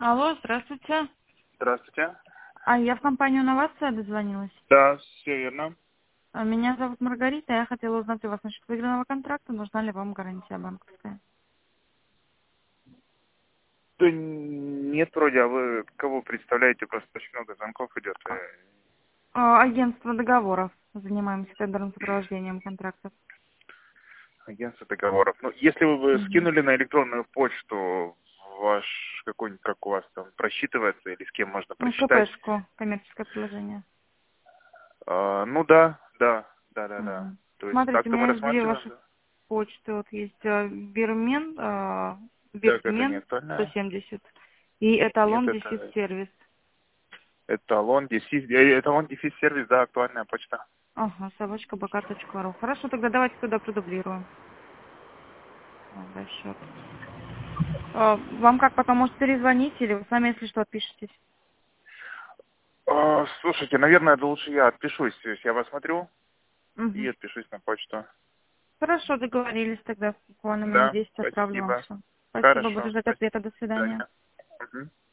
Алло, здравствуйте. Здравствуйте. Я в компанию «Новация» дозвонилась. Да, все верно. Меня зовут Маргарита, я хотела узнать у вас насчет выигранного контракта, нужна ли вам гарантия банковская. Да нет, вроде, а вы кого представляете? Просто очень много звонков идет. Агентство договоров. Занимаемся тендерным сопровождением контрактов. Агентство договоров. Ну, если вы бы Мгм. скинули на электронную почту ваш какой-нибудь, как у вас там просчитывается, или с кем можно Ну, просчитать. КПшку, коммерческое предложение. Ну да. Мгм. То есть Смотрите, у так-то мы меня есть две рассматриваем, ваши да. почты. Вот есть Бирмен, Так, это не Бирмен актуальная. 170 и Нет, Эталон Дефис это Сервис. эталон дефис сервис, да, актуальная почта. Ага, собачка.bk.ру. Хорошо, тогда давайте туда продублируем расчет. Вам как потом, может, перезвонить или вы сами, если что, отпишитесь? Слушайте, наверное, лучше я отпишусь. То есть я вас смотрю и Угу. отпишусь на почту. Хорошо, договорились тогда. Буквально минут Да, 10 отправлю вам спасибо. все. Спасибо, буду Хорошо, ждать спасибо. ответа. До До свидания. свидания. Мгм.